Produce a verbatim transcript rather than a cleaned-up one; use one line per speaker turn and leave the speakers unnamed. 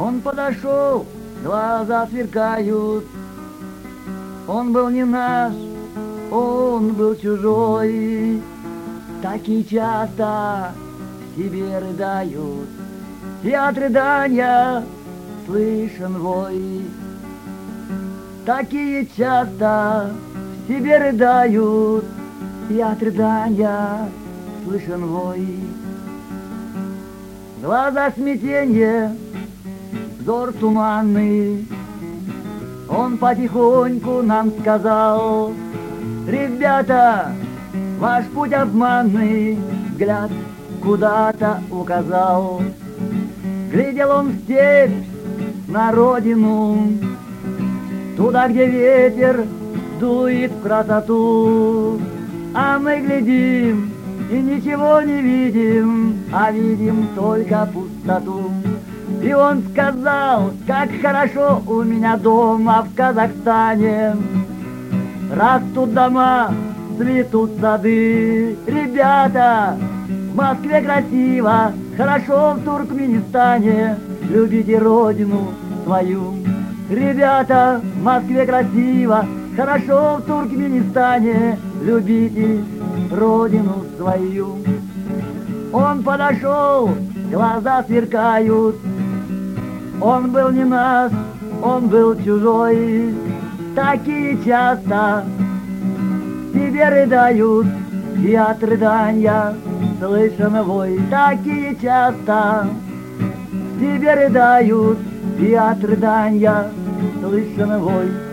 Он подошел, глаза сверкают. Он был не наш, он был чужой. Такие часто в себе рыдают, и от рыдания слышен вой. Такие часто в себе рыдают, и от рыдания слышен вой. Глаза смятенье, взор туманный. Он потихоньку нам сказал: ребята, ваш путь обманный. Взгляд куда-то указал. Глядел он в степь, на родину, туда, где ветер дует в красоту. А мы глядим и ничего не видим, а видим только пустоту. И он сказал: как хорошо у меня дома в Казахстане. Растут дома, цветут сады. Ребята, в Москве красиво, хорошо в Туркменистане. Любите родину свою. Ребята, в Москве красиво, хорошо в Туркменистане. Любите родину свою. Он подошел, глаза сверкают. Он был не наш, он был чужой. Такие часто в себе рыдают, и от рыдания слышен вой. Такие часто в себе рыдают, и от рыдания слышен вой.